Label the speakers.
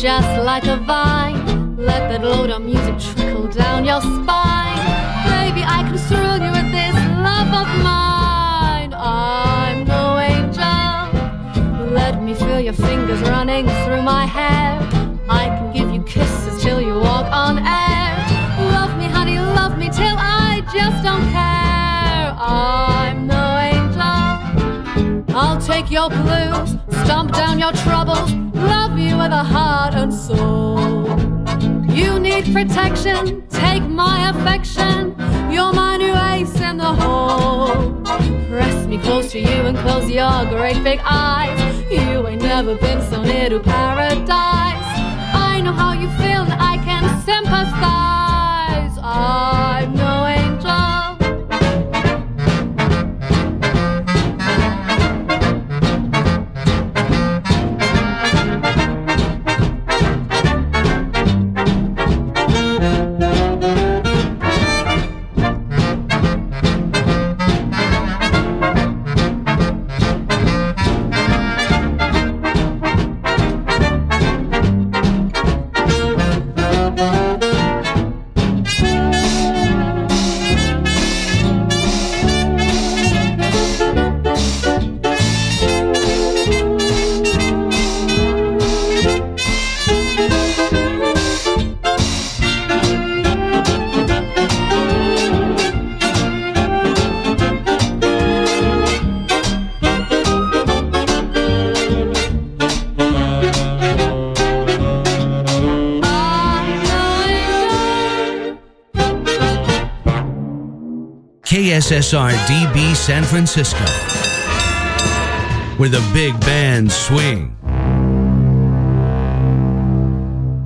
Speaker 1: just like a vine. Let that load of music trickle down your spine. Baby, I can thrill you with this love of mine. I'm no angel. Let me feel your fingers running through my hair. I can give you kisses till you walk on air. Love me, honey, love me till I just don't care. I'm no angel. I'll take your blues, stomp down your troubles, love you with a heart and soul. You need protection, take my affection. You're my new ace in the hole. Press me close to you and close your great big eyes. You ain't never been so near to paradise. I know how you feel and I can sympathize. I'm no angel.
Speaker 2: KSSR DB San Francisco, where the big bands swing.